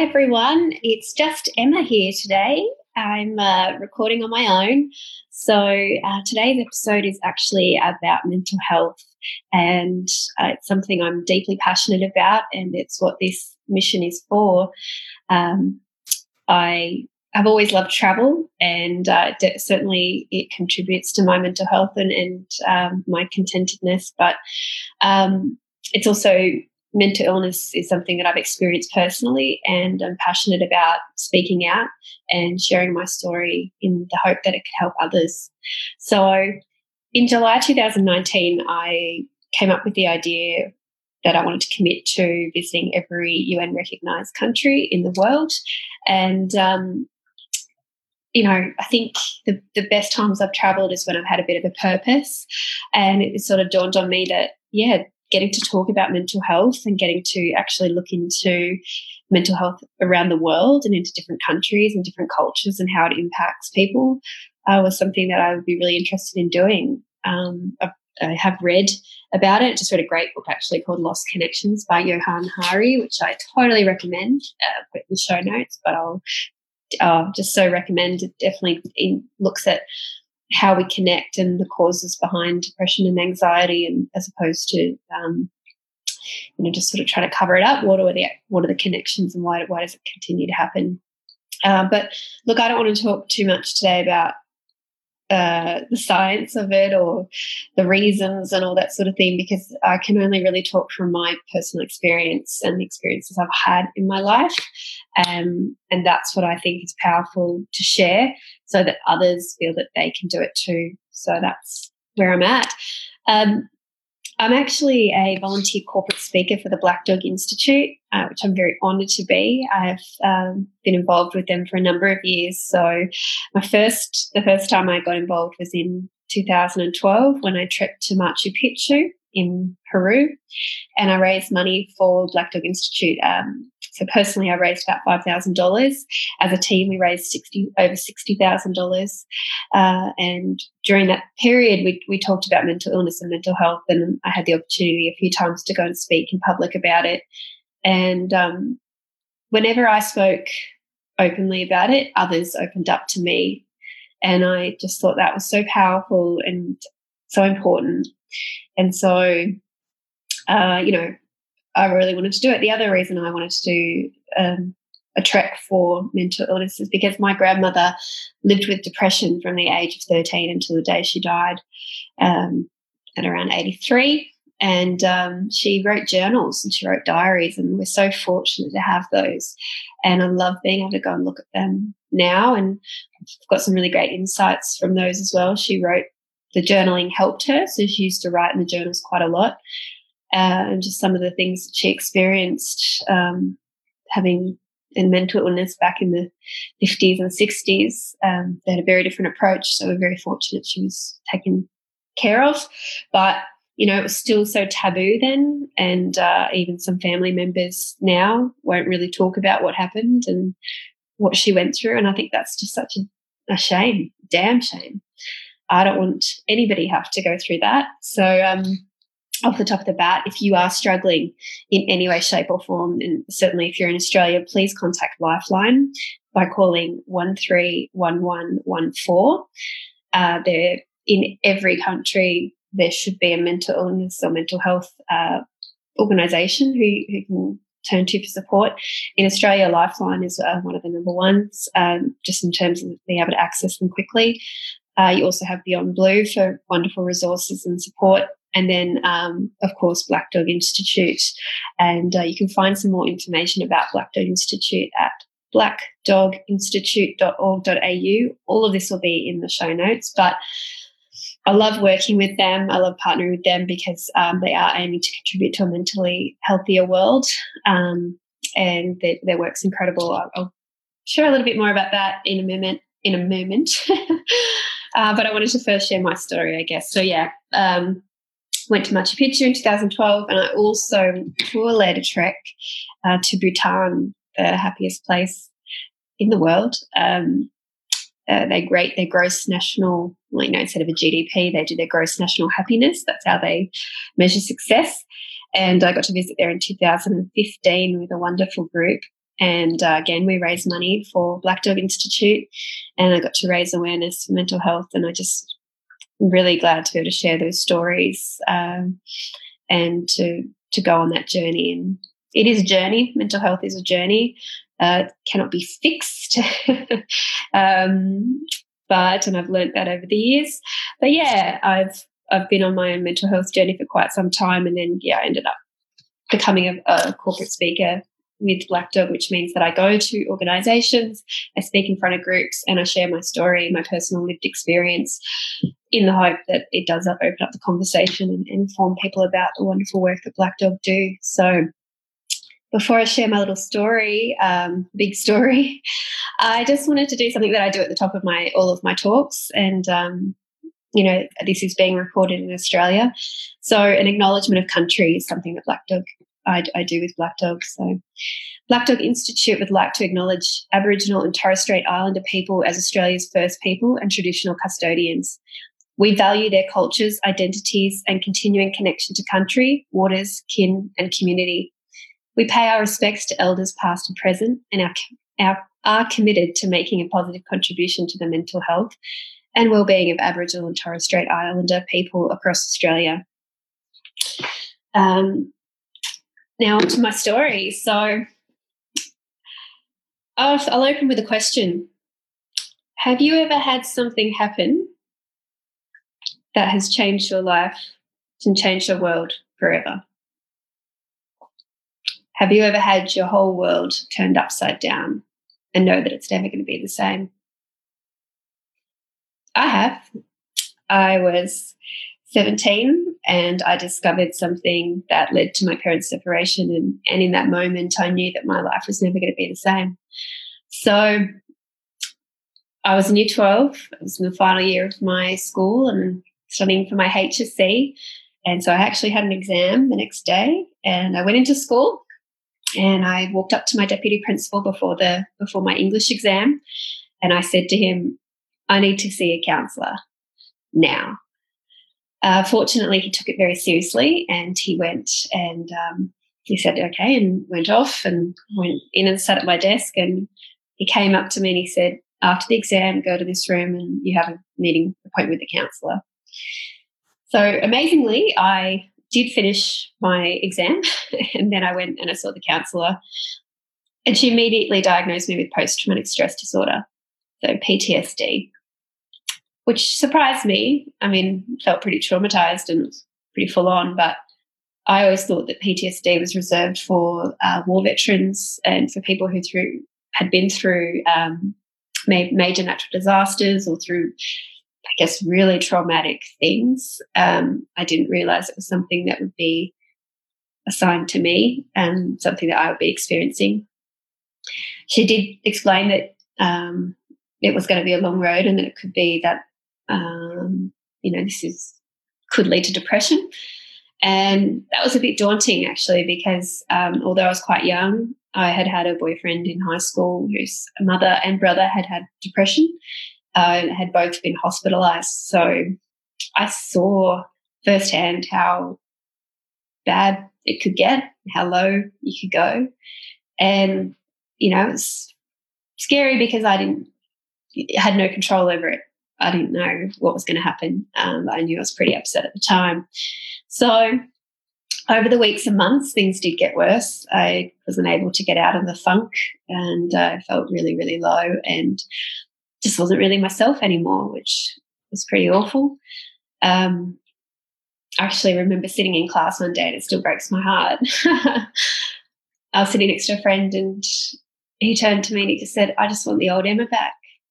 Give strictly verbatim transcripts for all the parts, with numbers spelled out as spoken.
everyone. It's just Emma here today. I'm uh, recording on my own. So uh, today's episode is actually about mental health, and uh, it's something I'm deeply passionate about, and it's what this mission is for. Um, I have always loved travel, and uh, de- certainly it contributes to my mental health and, and um, my contentedness. But um, it's also mental illness is something that I've experienced personally, and I'm passionate about speaking out and sharing my story in the hope that it could help others. So in July two thousand nineteen, I came up with the idea that I wanted to commit to visiting every U N recognised country in the world. And, um, you know, I think the, the best times I've travelled is when I've had a bit of a purpose. And it sort of dawned on me that, yeah, getting to talk about mental health and getting to actually look into mental health around the world and into different countries and different cultures and how it impacts people uh, was something that I would be really interested in doing. Um, I've, I have read about it. Just read a great book actually called Lost Connections by Johann Hari, which I totally recommend. Uh, put in the show notes, but I'll uh, just so recommend. It definitely in, looks at how we connect and the causes behind depression and anxiety, and as opposed to um, you know just sort of trying to cover it up. What are the what are the connections, and why why does it continue to happen? Uh, but look, I don't want to talk too much today about uh, the science of it or the reasons and all that sort of thing, because I can only really talk from my personal experience and the experiences I've had in my life. Um, and that's what I think is powerful to share so that others feel that they can do it too. So that's where I'm at. Um, I'm actually a volunteer corporate speaker for the Black Dog Institute, uh, which I'm very honoured to be. I've um, been involved with them for a number of years. So my first, the first time I got involved was in two thousand twelve when I trekked to Machu Picchu in Peru, and I raised money for Black Dog Institute. Um, so personally, I raised about five thousand dollars. As a team, we raised sixty over sixty thousand dollars. Uh, and during that period, we we talked about mental illness and mental health, and I had the opportunity a few times to go and speak in public about it. And um, whenever I spoke openly about it, others opened up to me, and I just thought that was so powerful and so important. And so, uh, you know, I really wanted to do it. The other reason I wanted to do um, a trek for mental illness is because my grandmother lived with depression from the age of thirteen until the day she died um, at around eighty-three. And um, she wrote journals and she wrote diaries, and we're so fortunate to have those. And I love being able to go and look at them now, and I've got some really great insights from those as well. She wrote the journaling helped her, so she used to write in the journals quite a lot. Uh, and just some of the things that she experienced um, having in mental illness back in the fifties and sixties. Um, they had a very different approach, so we're very fortunate she was taken care of. But, you know, it was still so taboo then, and uh, even some family members now won't really talk about what happened and what she went through, and I think that's just such a, a shame, damn shame. I don't want anybody have to go through that. So um, off the top of the bat, if you are struggling in any way, shape or form, and certainly if you're in Australia, please contact Lifeline by calling one three one one one four. Uh, they're in every country. There should be a mental illness or mental health uh, organisation who, who can turn to for support. In Australia, Lifeline is uh, one of the number ones, um, just in terms of being able to access them quickly. Uh, you also have Beyond Blue for wonderful resources and support. And then, um, of course, Black Dog Institute. And uh, you can find some more information about Black Dog Institute at black dog institute dot org dot a u. All of this will be in the show notes. But I love working with them. I love partnering with them because um, they are aiming to contribute to a mentally healthier world. Um, and their, their work's incredible. I'll, I'll share a little bit more about that in a moment. In a moment. uh, but I wanted to first share my story, I guess. So, yeah, um, went to Machu Picchu in two thousand twelve, and I also led a trek uh, to Bhutan, the happiest place in the world. Um, uh, they rate their gross national, well, you know, instead of a G D P, they do their gross national happiness. That's how they measure success. And I got to visit there in two thousand fifteen with a wonderful group. And uh, again, we raised money for Black Dog Institute, and I got to raise awareness for mental health. And I just am really glad to be able to share those stories um, and to to go on that journey. And it is a journey. Mental health is a journey. Uh, it cannot be fixed. um, but, and I've learned that over the years. But yeah, I've I've been on my own mental health journey for quite some time, and then yeah, I ended up becoming a, a corporate speaker with Black Dog, which means that I go to organisations, I speak in front of groups, and I share my story, my personal lived experience, in the hope that it does open up the conversation and inform people about the wonderful work that Black Dog do. So before I share my little story, um, big story, I just wanted to do something that I do at the top of my all of my talks, and um, you know, this is being recorded in Australia. So an acknowledgement of country is something that Black Dog, I, I do with Black Dog. So Black Dog Institute would like to acknowledge Aboriginal and Torres Strait Islander people as Australia's first people and traditional custodians. We value their cultures, identities, and continuing connection to country, waters, kin, and community. We pay our respects to elders past and present, and our, our, are committed to making a positive contribution to the mental health and well-being of Aboriginal and Torres Strait Islander people across Australia. Um, now on to my story. So I'll, I'll open with a question. Have you ever had something happen that has changed your life and changed your world forever? Have you ever had your whole world turned upside down and know that it's never going to be the same? I have. I was seventeen and I discovered something that led to my parents' separation, and, and in that moment I knew that my life was never going to be the same. So I was in year twelve. I was in the final year of my school and studying for my H S C, and so I actually had an exam the next day, and I went into school and I walked up to my deputy principal before the before my English exam, and I said to him, I need to see a counsellor now. Uh, fortunately, he took it very seriously, and he went and um, he said, okay, and went off and went in and sat at my desk, and he came up to me and he said, after the exam, go to this room and you have a meeting appointment with the counsellor. So amazingly, I did finish my exam and then I went and I saw the counsellor, and she immediately diagnosed me with post-traumatic stress disorder, so P T S D, which surprised me. I mean, felt pretty traumatised and was pretty full on, but I always thought that P T S D was reserved for uh, war veterans and for people who through had been through um, major natural disasters or through, I guess, really traumatic things. Um, I didn't realise it was something that would be assigned to me and something that I would be experiencing. She did explain that um, it was going to be a long road and that it could be that, um, you know, this is could lead to depression. And that was a bit daunting, actually, because um, although I was quite young, I had had a boyfriend in high school whose mother and brother had had depression, uh, had both been hospitalised. So I saw firsthand how bad it could get, how low you could go. And, you know, it was scary because I didn't, had no control over it. I didn't know what was going to happen. Um, I knew I was pretty upset at the time. So over the weeks and months, things did get worse. I wasn't able to get out of the funk, and uh, I felt really, really low and just wasn't really myself anymore, which was pretty awful. Um, I actually remember sitting in class one day, and it still breaks my heart. I was sitting next to a friend, and he turned to me and he just said, I just want the old Emma back.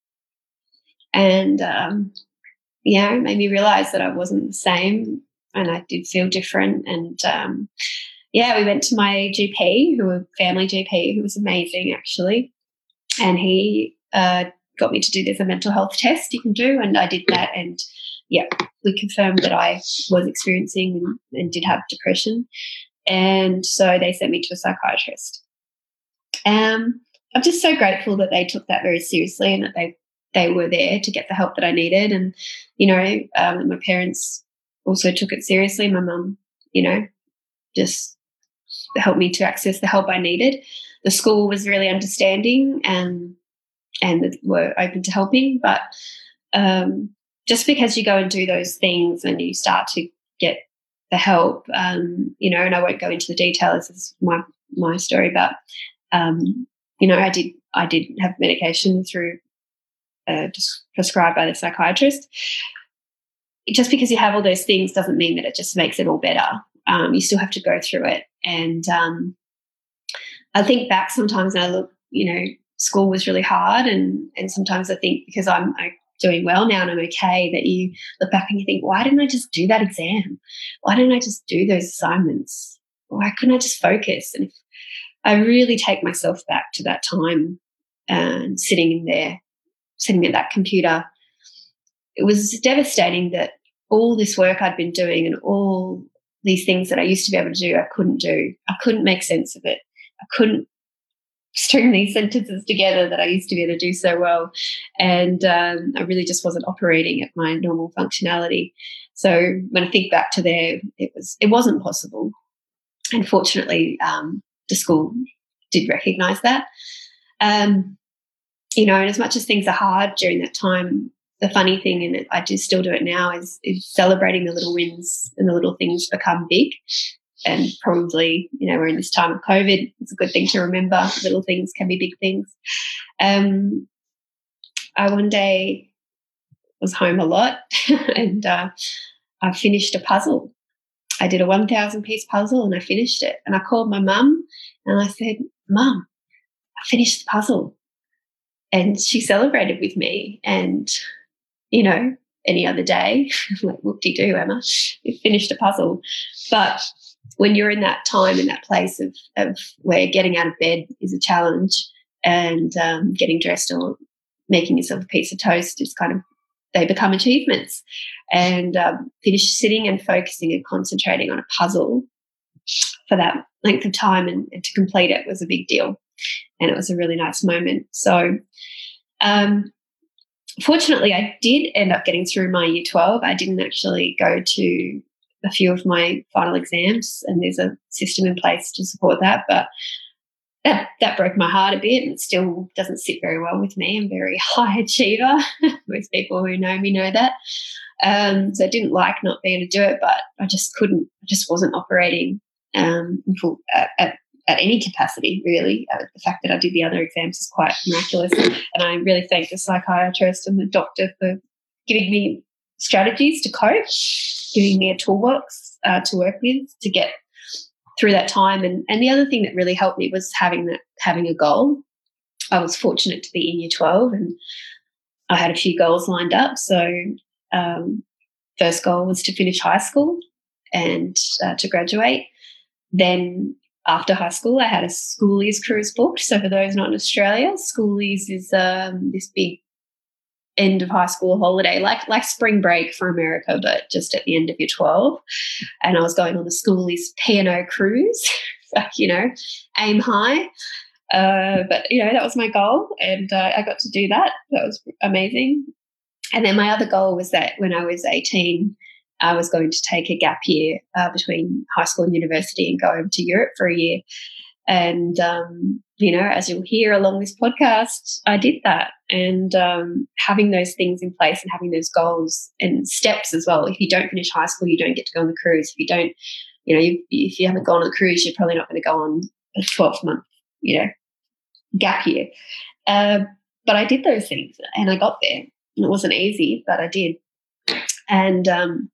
And, um, you know, it made me realise that I wasn't the same and I did feel different. And, um, yeah, we went to my G P, who was family G P, who was amazing, actually. And he uh, got me to do there's a mental health test you can do, and I did that. And, yeah, we confirmed that I was experiencing and, and did have depression. And so they sent me to a psychiatrist. Um, I'm just so grateful that they took that very seriously and that they they were there to get the help that I needed. And, you know, um, my parents also took it seriously. My mum, you know, just helped me to access the help I needed. the school was really understanding and and were open to helping. But um, just because you go and do those things and you start to get the help, um, you know, and I won't go into the details. This is my my story, but um, you know, I did I did have medication through uh, just prescribed by the psychiatrist. Just because you have all those things doesn't mean that it just makes it all better. Um, you still have to go through it. And um, I think back sometimes and I look, you know, school was really hard, and and sometimes I think because I'm, I'm doing well now and I'm okay, that you look back and you think, why didn't I just do that exam? Why didn't I just do those assignments? Why couldn't I just focus? And if I really take myself back to that time and sitting in there, sitting at that computer, it was devastating that all this work I'd been doing and all these things that I used to be able to do, I couldn't do. I couldn't make sense of it. I couldn't string these sentences together that I used to be able to do so well. And um, I really just wasn't operating at my normal functionality. So when I think back to there, it was it wasn't possible. And fortunately, um, the school did recognise that. Um, you know, and as much as things are hard during that time, the funny thing, and I do still do it now, is, is celebrating the little wins, and the little things become big. And probably, you know, we're in this time of COVID. It's a good thing to remember. Little things can be big things. Um, I one day was home a lot and uh, I finished a puzzle. I did a one thousand piece puzzle and I finished it. And I called my mum and I said, Mum, I finished the puzzle. And she celebrated with me. And, you know, any other day, like, whoop-de-doo, Emma, you finished a puzzle. But when you're in that time, in that place of, of where getting out of bed is a challenge, and um, getting dressed or making yourself a piece of toast is kind of, they become achievements. And um, finish sitting and focusing and concentrating on a puzzle for that length of time and, and to complete it was a big deal. And it was a really nice moment. So um, fortunately, I did end up getting through my year twelve. I didn't actually go to a few of my final exams, and there's a system in place to support that. But that, that broke my heart a bit, and it still doesn't sit very well with me. I'm a very high achiever. Most people who know me know that. Um, so I didn't like not being able to do it, but I just couldn't, I just wasn't operating um, full, at, at, at any capacity, really. Uh, the fact that I did the other exams is quite miraculous. And I really thank the psychiatrist and the doctor for giving me strategies to cope, giving me a toolbox uh, to work with to get through that time. And, and the other thing that really helped me was having that, having a goal. I was fortunate to be in year twelve and I had a few goals lined up. So um, first goal was to finish high school and uh, to graduate. Then after high school, I had a schoolies cruise booked. So for those not in Australia, schoolies is um, this big end of high school holiday, like like spring break for America, but just at the end of year twelve. And I was going on the schoolies P and O cruise, so, you know, aim high. Uh, but, you know, that was my goal, and uh, I got to do that. That was amazing. And then my other goal was that when I was eighteen, I was going to take a gap year uh, between high school and university and go over to Europe for a year. And, um, you know, as you'll hear along this podcast, I did that. And um, having those things in place and having those goals and steps as well. If you don't finish high school, you don't get to go on the cruise. If you don't, you know, you, if you haven't gone on the cruise, you're probably not going to go on a twelve-month, you know, gap year. Uh, but I did those things and I got there. And it wasn't easy, but I did. And, um,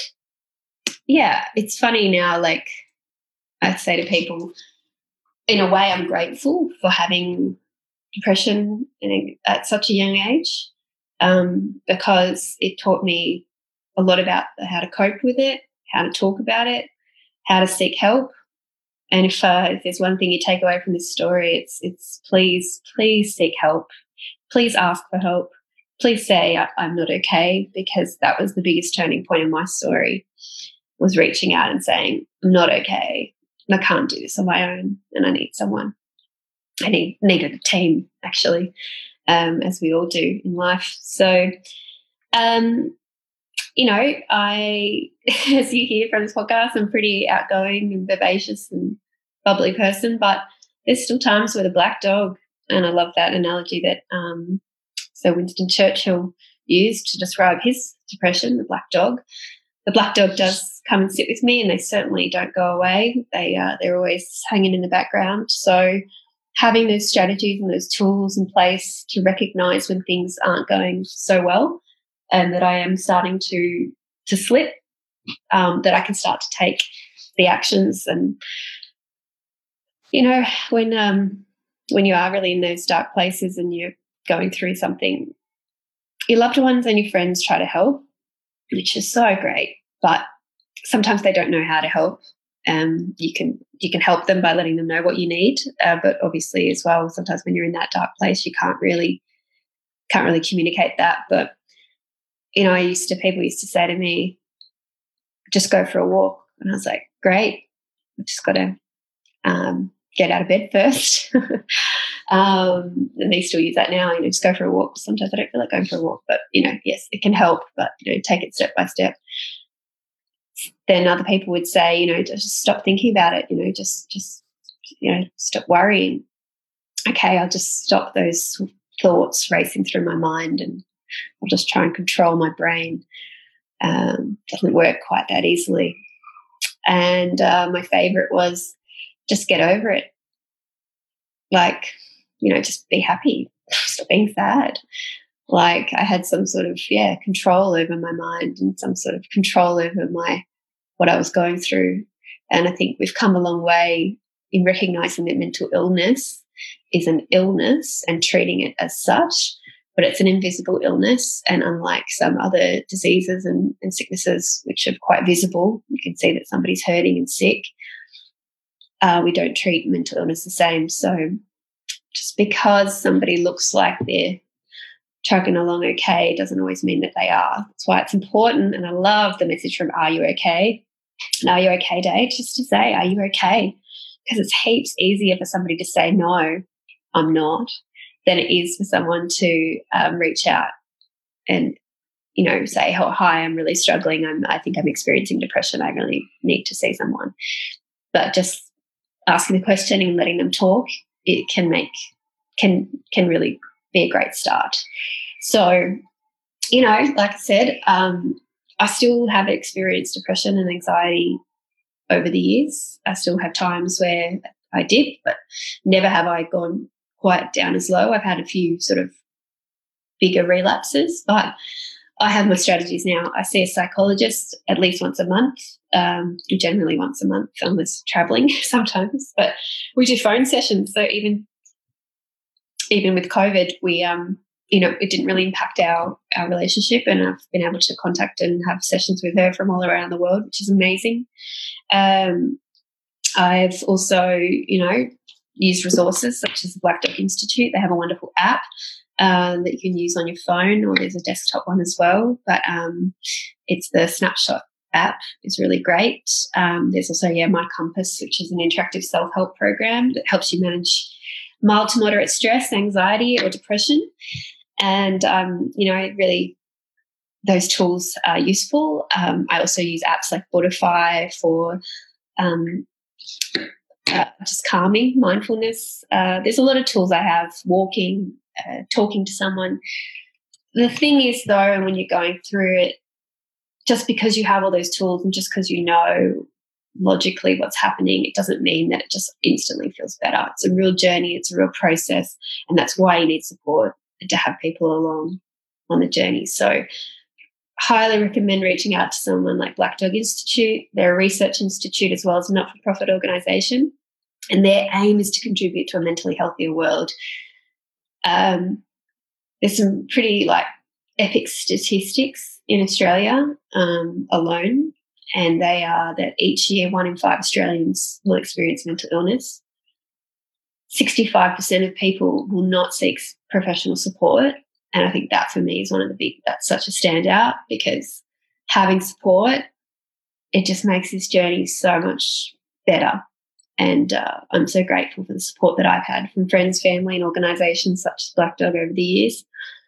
yeah, it's funny now, like I say to people, in a way, I'm grateful for having depression at such a young age um, because it taught me a lot about how to cope with it, how to talk about it, how to seek help. And if, uh, if there's one thing you take away from this story, it's it's please, please seek help. Please ask for help. Please say I, I'm not okay, because that was the biggest turning point in my story, was reaching out and saying, I'm not okay. I can't do this on my own and I need someone. I need, needed a team, actually, um, as we all do in life. So, um, you know, I, as you hear from this podcast, I'm a pretty outgoing and vivacious and bubbly person, but there's still times where the black dog, and I love that analogy that um, Sir Winston Churchill used to describe his depression, the black dog. The black dog does come and sit with me, and they certainly don't go away. They uh, they're always hanging in the background. So having those strategies and those tools in place to recognise when things aren't going so well, and that I am starting to to slip, um, that I can start to take the actions. And you know, when um, when you are really in those dark places and you're going through something, your loved ones and your friends try to help, which is so great, but sometimes they don't know how to help. Um, you can you can help them by letting them know what you need, uh, but obviously as well, sometimes when you're in that dark place, you can't really can't really communicate that. But you know, I used to people used to say to me, "Just go for a walk," and I was like, "Great, I've just got to um, get out of bed first." um, and they still use that now. You know, just go for a walk. Sometimes I don't feel like going for a walk, but you know, yes, it can help. But you know, take it step by step. Then other people would say, you know, just stop thinking about it, you know, just, just, you know, stop worrying. Okay, I'll just stop those thoughts racing through my mind, and I'll just try and control my brain. Um, doesn't work quite that easily. And uh, my favourite was just get over it. Like, you know, just be happy, stop being sad. Like I had some sort of, yeah, control over my mind and some sort of control over my what I was going through. And I think we've come a long way in recognising that mental illness is an illness and treating it as such, but it's an invisible illness. And unlike some other diseases and, and sicknesses, which are quite visible, you can see that somebody's hurting and sick, uh, we don't treat mental illness the same. So just because somebody looks like they're chugging along okay doesn't always mean that they are. That's why it's important. And I love the message from Are You Okay? And Are You Okay Day, just to say, are you okay? Because it's heaps easier for somebody to say, no, I'm not, than it is for someone to um, reach out and, you know, say, oh, hi, I'm really struggling. I'm, I think I'm experiencing depression. I really need to see someone. But just asking the question and letting them talk, it can make, can, can really be a great start. So, you know, like I said, um, I still have experienced depression and anxiety over the years. I still have times where I dip, but never have I gone quite down as low. I've had a few sort of bigger relapses, but I have my strategies now. I see a psychologist at least once a month, um, generally once a month, unless travelling sometimes. But we do phone sessions, so even even with COVID, we um, you know, it didn't really impact our, our relationship, and I've been able to contact and have sessions with her from all around the world, which is amazing. Um, I've also, you know, used resources such as the Black Dog Institute. They have a wonderful app um, that you can use on your phone, or there's a desktop one as well. But um, it's the Snapshot app. It's really great. Um, there's also, yeah, My Compass, which is an interactive self-help program that helps you manage mild to moderate stress, anxiety, or depression. And, um, you know, really those tools are useful. Um, I also use apps like Botify for um, uh, just calming, mindfulness. Uh, there's a lot of tools I have, walking, uh, talking to someone. The thing is, though, when you're going through it, just because you have all those tools and just because you know logically what's happening, it doesn't mean that it just instantly feels better. It's a real journey. It's a real process, and that's why you need support and to have people along on the journey. So highly recommend reaching out to someone like Black Dog Institute. They're a research institute as well as a not-for-profit organisation, and their aim is to contribute to a mentally healthier world. Um, there's some pretty like epic statistics in Australia um, alone, and they are that each year one in five Australians will experience mental illness. sixty-five percent of people will not seek professional support. And I think that for me is one of the big, that's such a standout, because having support, it just makes this journey so much better. And uh, I'm so grateful for the support that I've had from friends, family and organisations such as Black Dog over the years.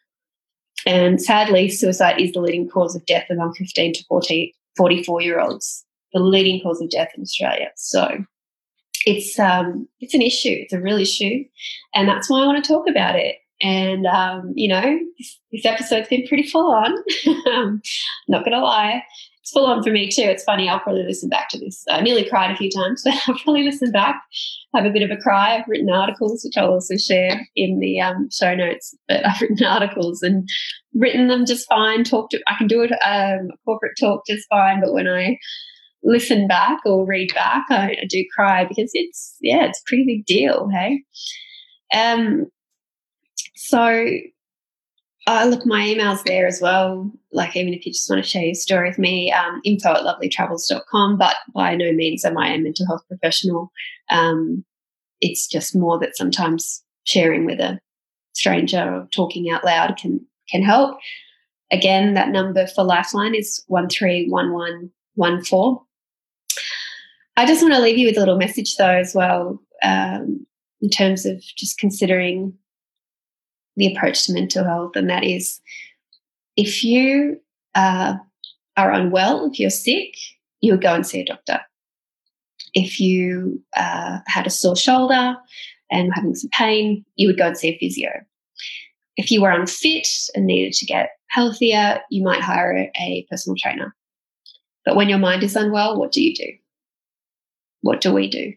And sadly, suicide is the leading cause of death among fifteen to forty, forty-four-year-olds, the leading cause of death in Australia. So it's um, it's an issue. It's a real issue, and that's why I want to talk about it. And um, you know, this, this episode's been pretty full on. um, not going to lie. It's full on for me too. It's funny. I'll probably listen back to this. I nearly cried a few times, but I'll probably listen back, have a bit of a cry. I've written articles, which I'll also share in the um, show notes. But I've written articles and written them just fine. Talk to. I can do it um, corporate talk just fine. But when I listen back or read back, I, I do cry because it's yeah, it's a pretty big deal. Hey, um, so. Uh, look, my email's there as well. Like, even if you just want to share your story with me, um, info at lovely travels dot com. But by no means am I a mental health professional. Um, it's just more that sometimes sharing with a stranger or talking out loud can can help. Again, that number for Lifeline is one three one one one four. I just want to leave you with a little message, though, as well, um, in terms of just considering the approach to mental health, and that is, if you uh, are unwell, if you're sick, you would go and see a doctor. If you uh, had a sore shoulder and were having some pain, you would go and see a physio. If you were unfit and needed to get healthier, you might hire a personal trainer. But when your mind is unwell, what do you do? What do we do?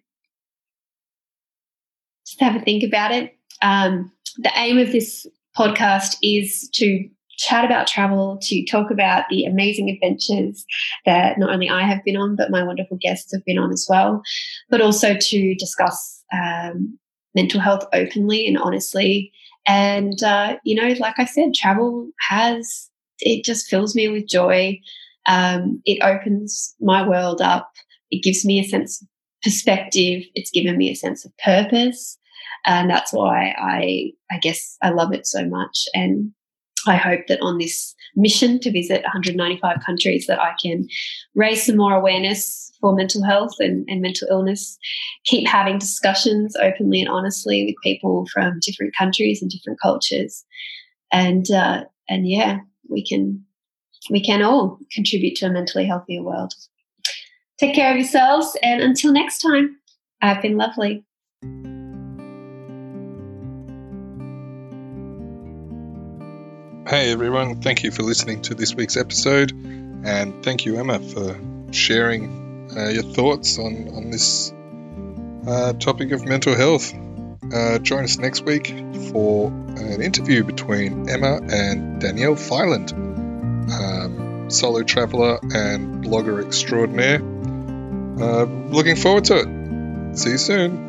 Just have a think about it. Um, The aim of this podcast is to chat about travel, to talk about the amazing adventures that not only I have been on, but my wonderful guests have been on as well, but also to discuss um, mental health openly and honestly. And, uh, you know, like I said, travel has, it just fills me with joy. Um, it opens my world up. It gives me a sense of perspective. It's given me a sense of purpose. And that's why I, I guess I love it so much. And I hope that on this mission to visit one hundred ninety-five countries that I can raise some more awareness for mental health and, and mental illness, keep having discussions openly and honestly with people from different countries and different cultures. And, uh, and yeah, we can, we can all contribute to a mentally healthier world. Take care of yourselves. And until next time, I've been lovely. Hey everyone, thank you for listening to this week's episode, and thank you, Emma, for sharing uh, your thoughts on, on this uh, topic of mental health. Uh, join us next week for an interview between Emma and Danielle Filand, um, solo traveller and blogger extraordinaire. Uh, looking forward to it. See you soon.